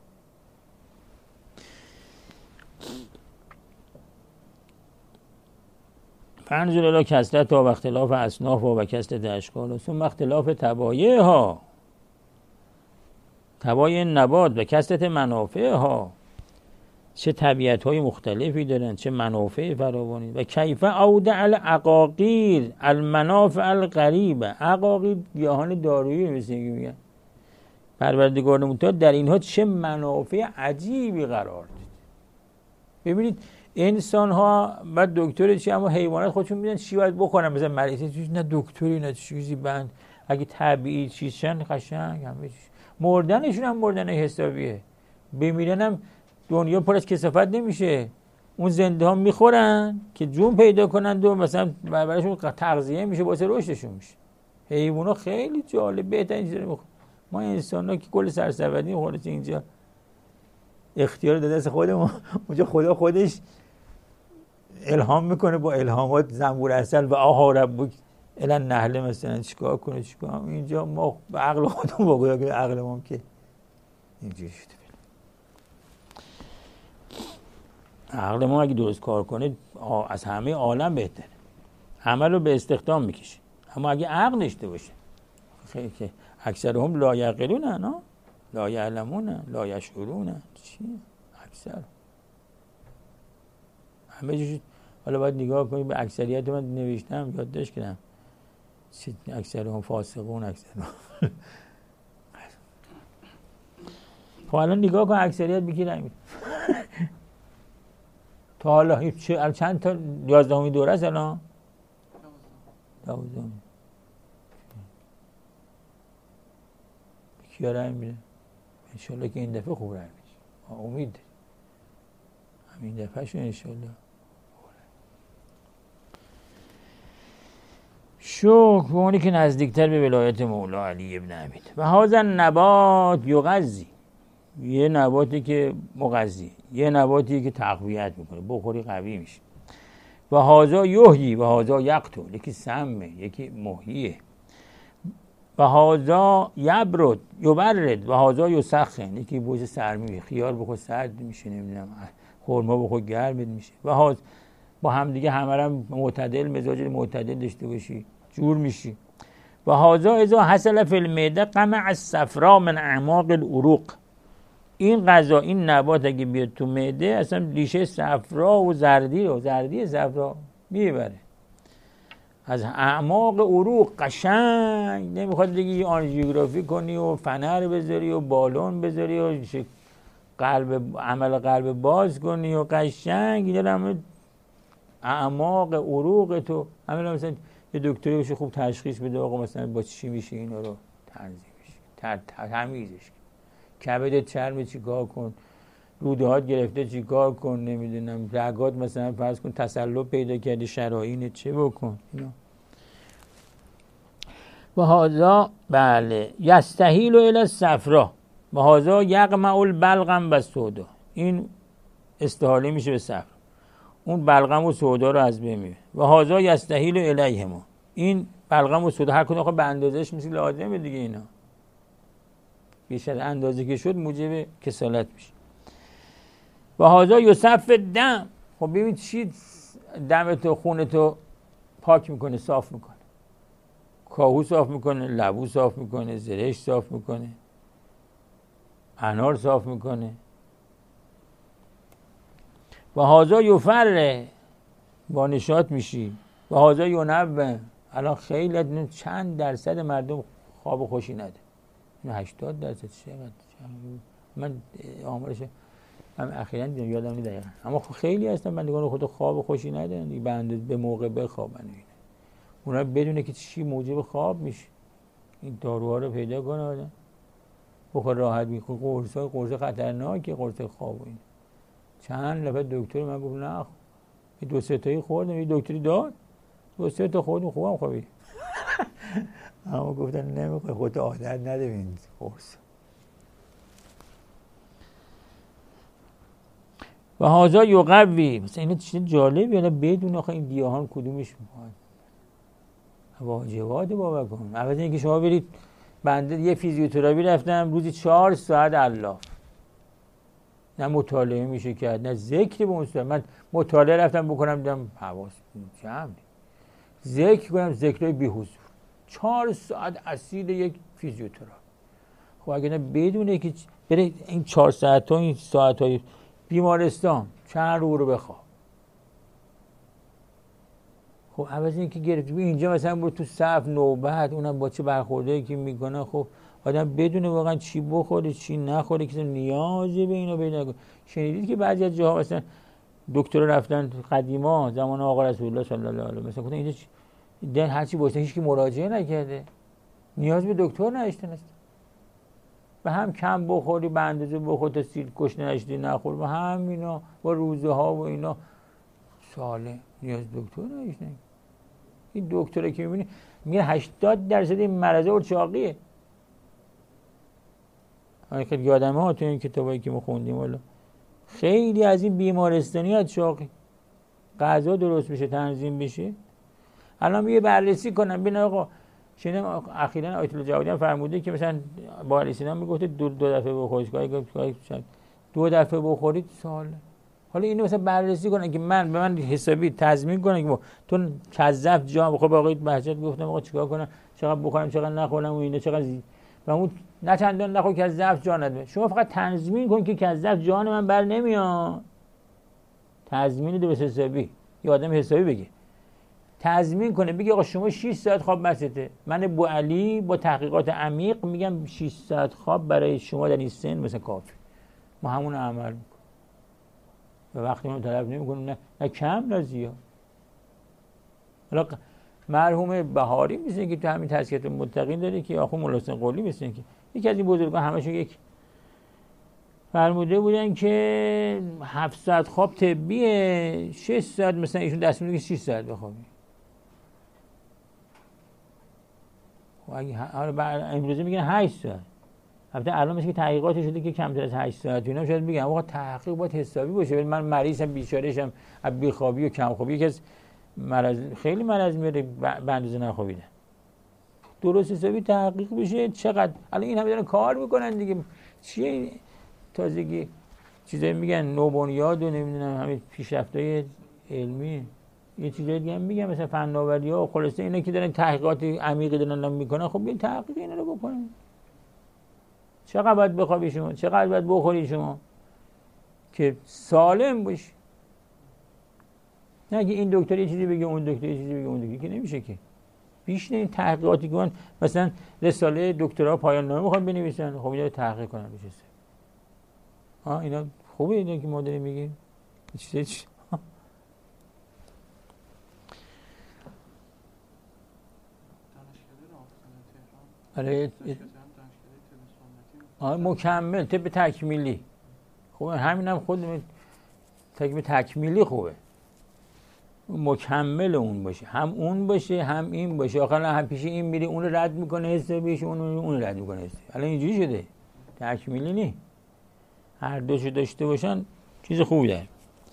فنظر الی کسرت و اختلاف اصناف و کسرت اشکال ثم اختلاف تبایع ها. توای نبات و کثرت منافع ها، چه طبیعت های مختلفی دارن، چه منافع فراوانی. و کیف اودع العقاقیر المنافع الغریبه، عقاقیر گیاهان دارویی مثل که میگن، پروردگار متعال در اینها چه منافع عجیبی قرار دید. ببینید انسان ها بعد دکتر چی، اما حیوانات خودشون میدونن چی باید بکنن، مثلا مریض نه دکتری نه چیزی بند، اگه طبیعی چیزشن قشنگ همه چیز. مردنشون هم مردن حسابیه، بمیرن هم دنیا پر از کثافت نمیشه. اون زنده ها میخورن که جون پیدا کنن و مثلا براشون تغذیه میشه، باعث رشدشون میشه. حیونا خیلی جالب، بهترین چیزا رو میخورن. ما انسان ها که کل سرسبدی میخورن اینجا اختیار داده دست خودمون، اونجا خدا خودش الهام میکنه با الهامات زنبور عسل و آها ربک الی نحله مثلا چیکار کنه چیکار. اینجا ما به عقل خودمون واقعا که عقل ما که اینجوری شده، عقل ما اگه درست کار کنه از همه عالم بهتره، همه رو به استخدام میکشه. اما اگه عقل داشته باشه، خیلی که اکثرهم لا یعقلون، نه لا یعلمون لا یشعرون، چی اکثر همه چیز. حالا باید نگاه کنید به اکثریت، من نوشتم یادداشت کردم اکثرهم فاسقون اکثرهم. خب الان نگاه کن اکثریت بگیرم تا حالا چند تا یازدهمین دوره است الان؟ دوازدهم. کیا رای میره؟ انشالله که این دفعه خوب رای میشه، امید داریم همین دفعه شو انشالله. شکر به اونی که نزدیکتر به ولایت مولا علی ابن حمید. و هذا نبات یغذی، یه نباتی که مغذی، یه نباتی که تقویت میکنه، بخوری قوی میشه. و هذا یحیی و هذا یقتل، یکی سمه یکی محییه. و هذا یبرد یبرد و هذا یسخن، یکی بوز سرمی، خیار بخور سرد میشه، نمیدونم خرما بخور گرم میشه. و هذا با هم دیگه همه هم معتدل، مزاج معتدل داشته باشی جور میشی. و هذا اذا حصل فی المعده قمع الصفراء من اعماق العروق، این غذا این نبات اگه بیاد تو معده اصلا ریشه صفرا و زردی رو زردی صفرا میبره از اعماق عروق. قشنگ نمیخواد دیگه آنژیوگرافی کنی و فنر بذاری و بالون بذاری و قلب عمل قلب باز کنی و قشنگ اینا رو اعماق عروق تو همین. مثلا یه دکتری بشه خوب تشخیص بده آقا مثلا با چی میشه اینا رو تنظیمش تر تمیزش. کبدت چرم چیکار کن، رودهات گرفته چیکار کن، نمیدونم رگات مثلا فرض کن تسلط پیدا کردی شرايين چه بکن اینا. و هذا بله یستحیل الی الصفرا و هذا یقمع البلغم و سودا، این استحاله میشه به صفرا، اون بلغم و سودا رو از بین میبره. و هذا یستحیل الیهما، این بلغم و سودا هر کدوم خب به اندازهش مثل لازمه دیگه، اینا بیشتر اندازه که شد موجب کسالت میشه. و هذا یصف الدم، خب ببین چی دم تو خون تو پاک میکنه، صاف میکنه، کاهو صاف میکنه، لبو صاف میکنه، زرشت صاف میکنه، انار صاف میکنه. و هذا یفر، با نشاط میشی. و هذا ینبه، الان خیلی چند درصد مردم خواب خوشی نده، هشتاد درصد چقدر؟ من آمارش من اخیراً یادم نیست دقیقاً، اما خیلی هستن بندگان خود خواب خوشی ندارن، به اندازه به موقع بخوابن. اونا بدونه که چی موجب خواب میشه، این داروها رو پیدا کنه آدم بخور راحت میخوره. قرص های قرص خطرناکه، قرص خواب و این. چند نفر دکتر من گفت نه دو سه تایی خوردم، یه دکتری داد دو سه تا خوردم خوبم خوابید. اما گفتن نمیخوای خودت عادت نده این قرص. و هذا یقوی، مثلا این چیز جالبی یعنی بدون آخه این گیاهان کدومش واجبات بابا کن. البته اینکه شما برید، بنده یه فیزیوتراپی رفتم روزی چهار ساعت الاف، نه مطالعه میشه کرد نه ذکری به اون. من مطالعه رفتم بکنم دیدم حواس جمع، ذکر کنم ذکرای بی حضور، چهار ساعت اسید یک فیزیوتراپی. خب اگه نه بدونه که بره این چهار ساعت ها این ساعت های بیمارستان چند رو رو بخواه. خب عوض این که گرفت اینجا مثلا برو تو صف نوبت، اونم با چه برخوردهایی که میکنه. خب آدم بدونه واقعا چی بخوره چی نخوره که نیازی به اینو پیدا کنه. شنیدید که بعضی از جاها مثلا دکتر رفتن قدیما زمان آقا رسول الله صلی الله علیه و مثلا گفتن اینجا دن هر چی باشه هیچ کی مراجعه نکرده، نیاز به دکتر نداشتن است. و هم کم بخوری به اندازه بخور تا سیر کش نشدی نخور و همینا با روزه ها و اینا ساله نیاز دکتر نداشتن. این دکتره که میبینی میگه هشتاد درصد این مرض ارچاقیه. من خیلی یادم ها تو این کتابایی که ما خوندیم والا خیلی از این بیمارستانی ارچاقی غذا درست بشه تنظیم بشه. الان یه بررسی کنم ببین آقا شنیدم اخیراً آیت الله جوادی هم فرموده که مثلا با علیسینا میگفته دو, دو دفعه بخورید گاهی دو دفعه بخورید سال. حالا اینو مثلا بررسی کنن که من به من حسابی تضمین کنن که تو کذاب جام خب آقای بهجت گفتم آقا چیکار کنم چقدر بخورم چقدر نخورم و اینا چقدر زی... و اون نه چندان نخور کذاب جا نده. شما فقط تضمین کن که کذاب جان من بر نمیاد. تضمین دو حسابی یه آدم حسابی بگه تضمین کنه بگه آقا شما شش ساعت خواب بسته. من بو علی با تحقیقات عمیق میگم شش ساعت خواب برای شما در این سن مثلا کافی. ما همون عمل میکنیم و وقتی ما طلب نمیکنیم نه نه کم نه زیاد. حالا مرحوم بهاری میسه که تو همین تزکیه المتقین داره که آخو مولا حسین قلی میسه که یکی از این بزرگان همشون یک فرموده بودن که هفت ساعت خواب طبیه، شش ساعت مثلا ایشون دست میده که شش ساعت بخوابی. و اگه امروزه میگن هشت ساعت. البته الان مثل که تحقیقات شده که کمتر از هشت ساعت اینا شاید بگم آقا تحقیق باید حسابی باشه. ولی من مریضم بیچاره‌شم از بیخوابی و کم خوابی، یکی از مرض خیلی مرض میاره به اندازه نخوابیدن. درست حسابی تحقیق بشه چقدر الان این همه دارن کار میکنن دیگه. چیه تازگی چیزایی میگن نوبنیاد و نمیدونم همه پیشرفت‌های علمی یه چیزایی دیگه هم میگن مثلا فناوری‌ها و خلاصه اینا که دارن تحقیقات عمیقی دارن میکنن. خب این تحقیق اینا رو بکنن. چقدر باید بخوابی شما، چقدر باید بخوری شما که سالم باشی. نه اگه این دکتر یه چیزی بگه اون دکتر یه چیزی بگه اون دکتر که نمیشه که. بیش نه این تحقیقاتی که مثلا رساله دکترا پایان نامه میخوان بنویسن، خب اینا تحقیق کنن بشه. ها اینا خوبه اینا که ما داریم میگیم چیزی چی آره آره مکمل طب تکمیلی خوبه. همین هم خود طب تکمیلی خوبه مکمل اون باشه، هم اون باشه هم این باشه. آخر هم پیش این میری اون رو رد میکنه حسابیش اون اون رد میکنه حسابی. الان اینجوری شده تکمیلی نی، هر دوشو داشته باشن چیز خوبی داره.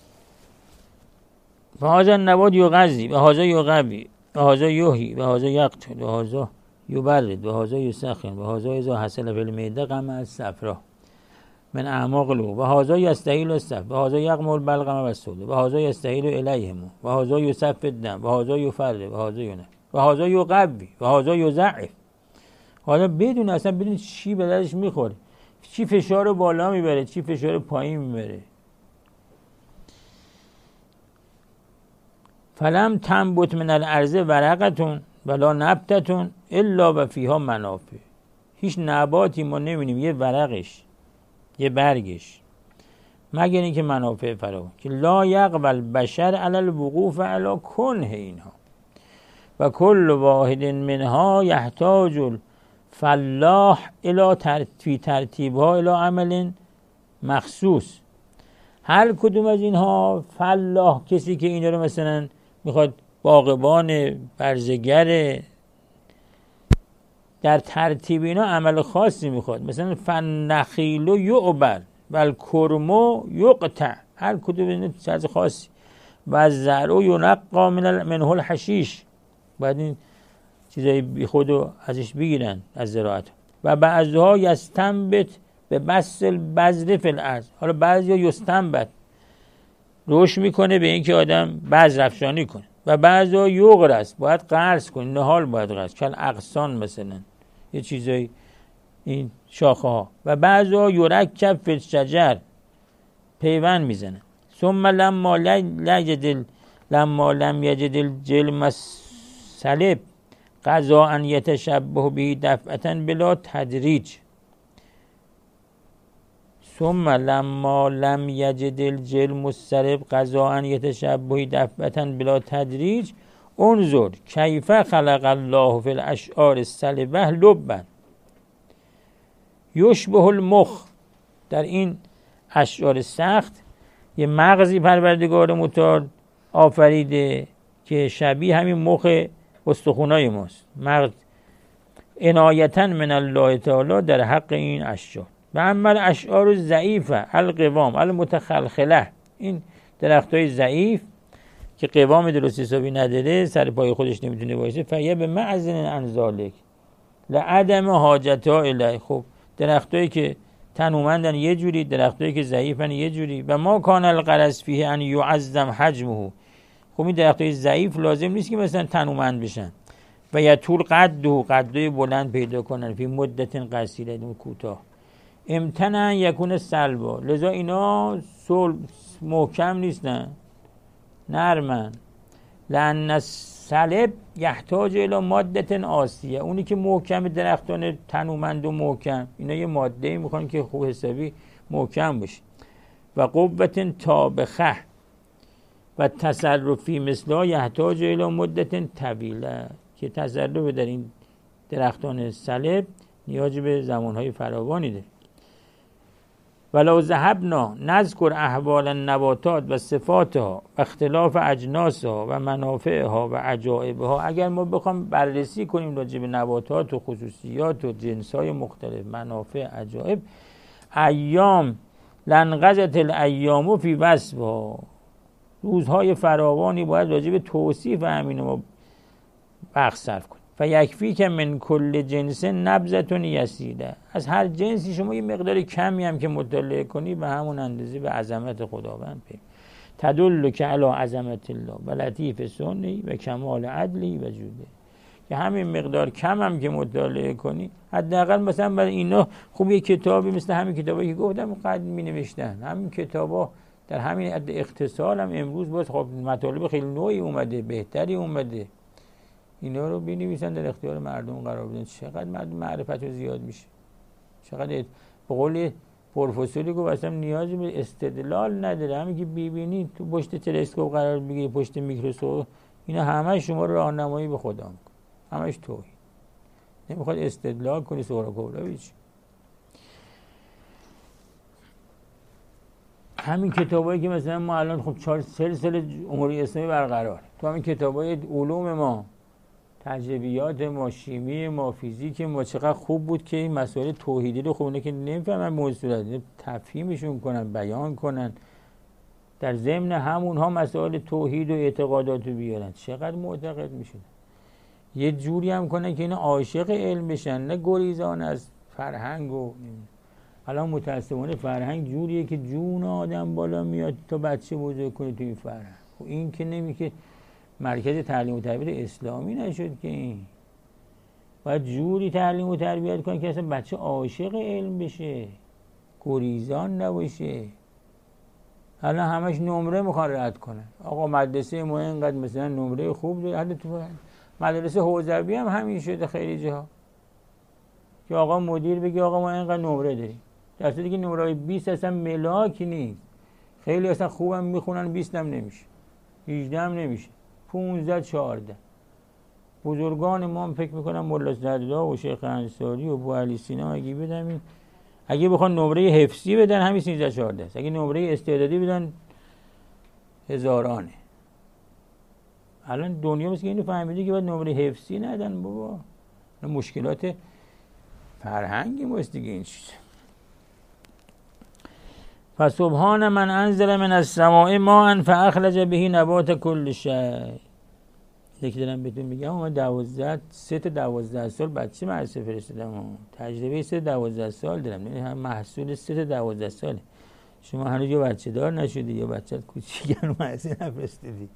و هازا نبات یغذی و هازا یغوی و هازا یحیی و هازا یقتل و هازا یبرد و هازا یسخن و هازا اذا حصل فی المعده غم الصفرا من اعماق القلوب و هازا یستحیل الصف و هازا یغمر البلغم و السود و هازا یستحیل الیهم و هازا یصف الدم و هازا یفرد و هازا ینف و هازا یقوی و هازا یضعف. حالا بدون اصلا بدون چی به درش میخوره، چی فشار بالا میبره چی فشار پایین میبره. فلم تنبت من الارض ورقتون ولا نبتتون الا و فیها منافع. هیچ نباتی ما نمیبینیم یه ورقش یه برگش مگر اینکه منافع فراوان که لا یقبل بشر علی الوقوف علی کنه اینها و کل واحد منها یحتاج فلاح الی ترتیب ترتیبها الی عمل مخصوص. هر کدوم از اینها فلاح کسی که اینا رو مثلا میخواد باغبان برزگر در ترتیب اینا عمل خاصی میخواد. مثلا فنخیل و یعبر و الکرمو یقطع، هر کدوم اینا چیز خاصی. و زرع ینقا من منه الحشیش، بعد این چیزای بی خودو ازش بگیرن از زراعت. و بعضها یستنبت به بس البذر فی الارض. حالا بعضیا یستنبت روش میکنه به اینکه آدم بذر افشانی کنه و بعضیا یغرس باید قرض کنه، نهال باید قرض کن اقسان مثلا یه چیزایی این شاخه ها و بعضا یرکب فی الشجر پیوند میزنه. ثم لما لجد لما لم یجد الجلم السلب قضا ان یتشبه به دفعتا بلا تدریج. ثم لما لم یجد الجلم السلب قضا ان یتشبه دفعتا بلا تدریج انظر کیف خلق الله فی الاشعار السلبه لبا یشبه المخ. در این اشعار سخت یه مغزی پروردگار متعال آفریده که شبیه همین مخ استخونای ماست. مغز عنایتا من الله تعالی در حق این اشعار. و اما اشعار ضعیفه القوام المتخلخله، این درختای ضعیف که قوام درست حسابی نداره، سر پای خودش نمیتونه وایسه، فیه به معزن عن ذالک لعدم حاجتها الیه. خب درختایی که تنومندن یه جوری، درختایی که ضعیفن یه جوری. و ما کان الغرض فیه ان یعظم حجمه. خب این درختای ضعیف لازم نیست که مثلا تنومند بشن. و یطول قده، قدای بلند پیدا کنن فی مدت قصیره کوتاه. امتنع یکون سلبا، لذا اینا صلب محکم نیستن، نرمن. لأن السلب یحتاج الی ماده آسیه، اونی که محکم درختان تنومند و محکم، اینا یه ماده میخوان که خوب حسابی محکم باشه. و قوت تابخه و تصرفی مثلا یحتاج الی مدت طویله، که تصرف در این درختان سلب نیاز به زمانهای فراوانی داره. ولو ذهبنا نذکر احوال النباتات و صفاتها و اختلاف اجناسها و منافعها و عجائبها، اگر ما بخوام بررسی کنیم راجع به نباتات و خصوصیات و جنس‌های مختلف، منافع، عجائب، ایام لنقضت الایام فی وصفها، روزهای فراوانی باید راجع به توصیف همین ما وقت صرف کنیم. فیکفی که من کل جنس نبذتون یسیره، از هر جنسی شما یه مقدار کمی هم که مطالعه کنی به همون اندازه به عظمت خداوند پی تدل که علی عظمت الله و لطیف سنی و کمال عدلی و جوده، که همین مقدار کم هم که مطالعه کنی، حداقل مثلا برای اینا خوب یه کتابی مثل همین کتابی که گفتم قدیم می نوشتن، همین کتابا در همین اختصار هم امروز باز خب مطالب خیلی نوعی اومده، بهتری اومده، اینا رو بنویسن در اختیار مردم قرار بدن. چقدر مردم معرفت رو زیاد میشه، چقدر به قول پروفسوری گفت اصلا نیازی به استدلال نداره، همین که ببینید تو پشت تلسکوپ قرار بگیری، پشت میکروسکوپ، اینا همه شما رو راهنمایی به خدا میکنه، همش توهین. نمیخواد استدلال کنی سورا کبرا بیچ. همین کتابایی که مثلا ما الان خب چهار سلسله امور اسلامی برقرار، تو همین کتابای علوم ما، تجربیات ما، شیمی ما، فیزیک ما، چقدر خوب بود که این مسائل توحیدی رو خونه که نمیفهمن موضوعات تفهیمشون کنن، بیان کنن، در ضمن همونها مسائل توحید و اعتقادات رو بیارن. چقدر معتقد میشن، یه جوری هم کنن که اینا عاشق علم بشن، نه گریزان از فرهنگ. و الان متاسفانه فرهنگ جوریه که جون آدم بالا میاد تا بچه بزرگ کنه توی این فرهنگ. و این که نمی که مرکز تعلیم و تربیت اسلامی نشد، که این باید جوری تعلیم و تربیت کنه که اصلا بچه عاشق علم بشه، گریزان نباشه. الان همش نمره میخوان رد کنن. آقا مدرسه ما اینقدر مثلا نمره خوب داره، حتی تو مدرسه حوزوی هم همین شده خیلی جاها، که آقا مدیر بگه آقا ما اینقدر نمره داریم، در صورتی که نمره بیست اصلا ملاک نیست. خیلی اصلا خوبم میخونن بیست هم نمیشه، هجده هم نمیشه، پونزده چهارده. بزرگان ما هم فکر میکنم مولا زردا و شیخ انصاری و ابو علی سینا اگه بدن، اگه بخوان نمره حفظی بدن همین سیزده چهارده است، اگه نمره استعدادی بدن هزارانه. الان دنیا مثل اینو فهمیده که باید نمره حفظی ندن بابا. مشکلات فرهنگی ماست دیگه این چیز. فسبحان من انزل من السماء ماء فاخرج به نبات کل شیء. یکی دارم بهتون میگم ما دوازده سه تا دوازده سال بچه مدرسه فرستادم، تجربه سه دوازده سال دارم، یعنی هم محصول سه تا دوازده ساله. شما هنوز یا بچه دار نشدی یا بچت کوچیکن و مدرسه نفرستادی.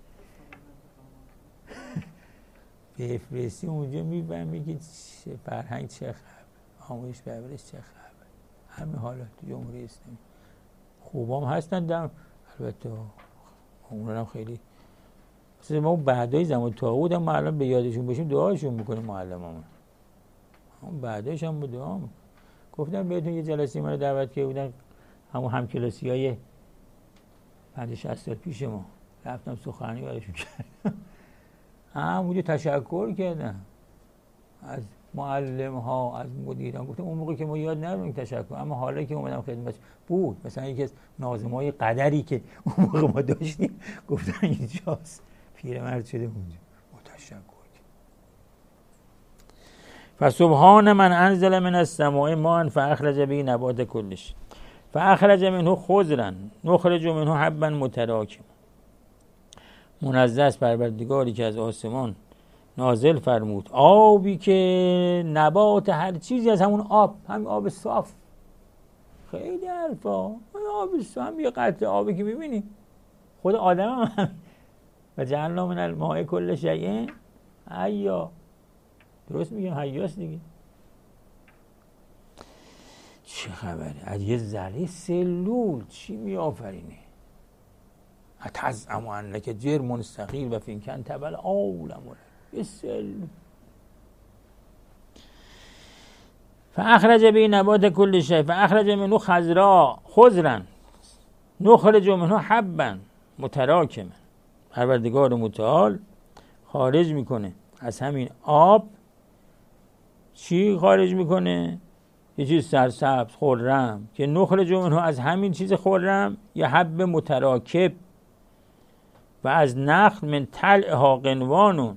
بفرستی اونجا میفهمی که چه فرهنگ چه خبر. آموزش پرورش چه خبر؟ همین حالات جمهوری اسلامی خوبام هستن در البته اونها هم خیلی مثلا ما بعدای زمان طاغوت هم الان به یادشون باشیم دعاشون میکنیم معلمامون. اون بعدش هم دعا میکنم. گفتم بهتون یه جلسه من رو دعوت کرده بودن همون همکلاسیای پنجاه شصت سال پیش ما، رفتم سخنرانی براشون کردم. همونجا تشکر کردم از معلم ها، از مدیران. گفتم اون موقع که ما یاد نداریم تشکر، اما حالا که اومدم خدمت بود مثلا یکی از ناظمای قدری که اون موقع ما داشتیم گفتن اینجاست، پیرمرد شده اونجا ما تشکر کردیم. فسبحان من انزل من السماء ماء فاخرج به نبات کل شیء فاخرج منه خضرا نخرج منه حبا متراکما. منزه است پروردگاری که از آسمان نازل فرمود آبی که نبات هر چیزی از همون آب، همین آب صاف. خیلی حرفا، آب صاف هم یه قطره آبی که میبینی خود آدم هم و جعلنا من الماء کل شیء حیا. درست میگم حیاست دیگه. چه خبره؟ از یه ذره سلول چی میآفرینه؟ اتزعم انک جرم صغیر و فین کن تبل عالم یه سلول. فاخرج به نبات کل شیء فاخرج منه خضرا خضرا نخرج منه حبا متراکما. پروردگار متعال خارج میکنه از همین آب. چی خارج میکنه؟ یه چیز سرسبز خرم که نخرج منه از همین چیز خرم یه حب متراکب و از نخل من طلعها قنوانون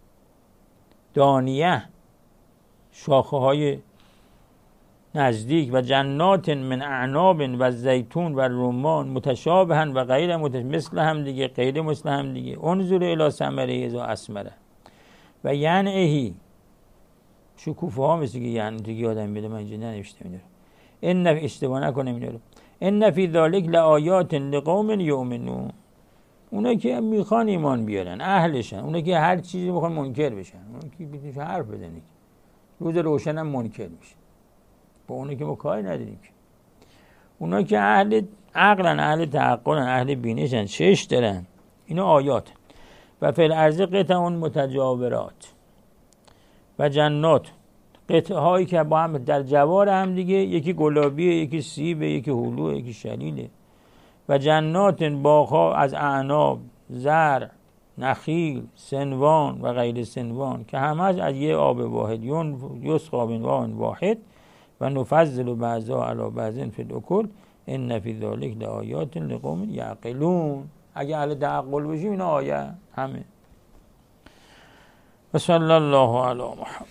دانیه شاخه های نزدیک و جنات من اعناب و زیتون و رمان متشابهن و غیر متشابه مثل هم دیگه غیر مثل هم دیگه. انظر الی ثمره اذا اثمره و ینعه شکوفه ها مثل که یعنی دیگه آدم میده. من اینجا ننوشته میدارم این نفی اشتباه نکنه میدارم این فی ذالک لآیات لقوم یؤمنون. اونا که میخوان ایمان بیارن اهلشن، اونا که هر چیزی میخوان منکر بشن، اونا که بیتونش حرف بزنید روز روشن هم منکر میشه. با اونا که ما کاری نداریم. اونا که اهل عقلن، اهل تعقلن، اهل بینشن، چش دارن. اینا آیات. و فی الارض قطع متجاورات و جنات، قطعه هایی که با هم در جوار هم دیگه، یکی گلابیه، یکی سیبه، یکی هلوه، یکی شلیله. و جنات باغ‌ها از اعناب، زرع، نخیل، سنوان و غیر سنوان که همه از یه آب واحد. یسقی من ماء واحد و نفضل بعضها علی بعض فی الاکل ان فی ذلک لآیات لقوم یعقلون. اگه اهل تعقل باشیم اینا آیه همه. و صلی الله علی محمد.